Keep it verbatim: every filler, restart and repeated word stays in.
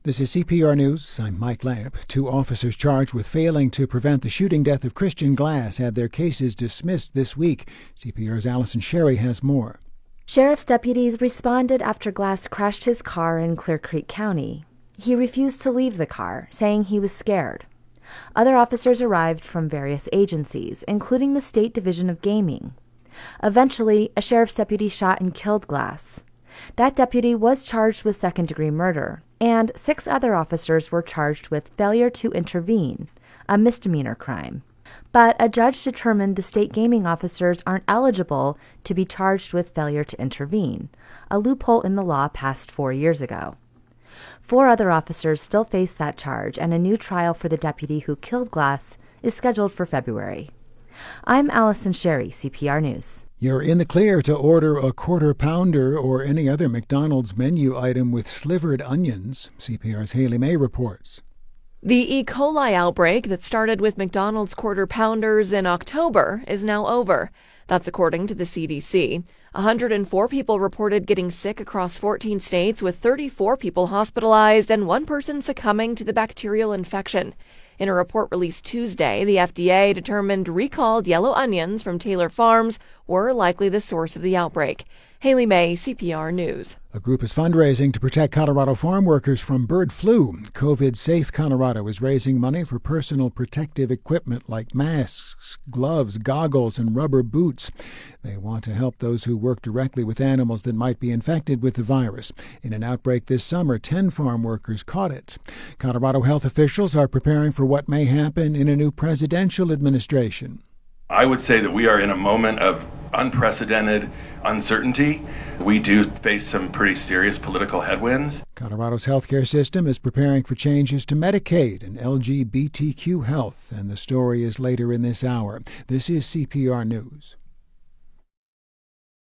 This is C P R News. I'm Mike Lamp. Two officers charged with failing to prevent the shooting death of Christian Glass had their cases dismissed this week. C P R's Allison Sherry has more. Sheriff's deputies responded after Glass crashed his car in Clear Creek County. He refused to leave the car, saying he was scared. Other officers arrived from various agencies, including the State Division of Gaming. Eventually, a sheriff's deputy shot and killed Glass. That deputy was charged with second-degree murder, and six other officers were charged with failure to intervene, a misdemeanor crime. But a judge determined the state gaming officers aren't eligible to be charged with failure to intervene, a loophole in the law passed four years ago. Four other officers still face that charge, and a new trial for the deputy who killed Glass is scheduled for February. I'm Allison Sherry, C P R News. You're in the clear to order a quarter pounder or any other McDonald's menu item with slivered onions. C P R's Haley May reports. The E. coli outbreak that started with McDonald's quarter pounders in October is now over. That's according to the C D C. one hundred four people reported getting sick across fourteen states, with thirty-four people hospitalized and one person succumbing to the bacterial infection. In a report released Tuesday, the F D A determined recalled yellow onions from Taylor Farms were likely the source of the outbreak. Haley May, C P R News. A group is fundraising to protect Colorado farm workers from bird flu. COVID Safe Colorado is raising money for personal protective equipment like masks, gloves, goggles, and rubber boots. They want to help those who work directly with animals that might be infected with the virus. In an outbreak this summer, ten farm workers caught it. Colorado health officials are preparing for what may happen in a new presidential administration. I would say that we are in a moment of unprecedented uncertainty. We do face some pretty serious political headwinds. Colorado's healthcare system is preparing for changes to Medicaid and L G B T Q health, and the story is later in this hour. This is C P R News.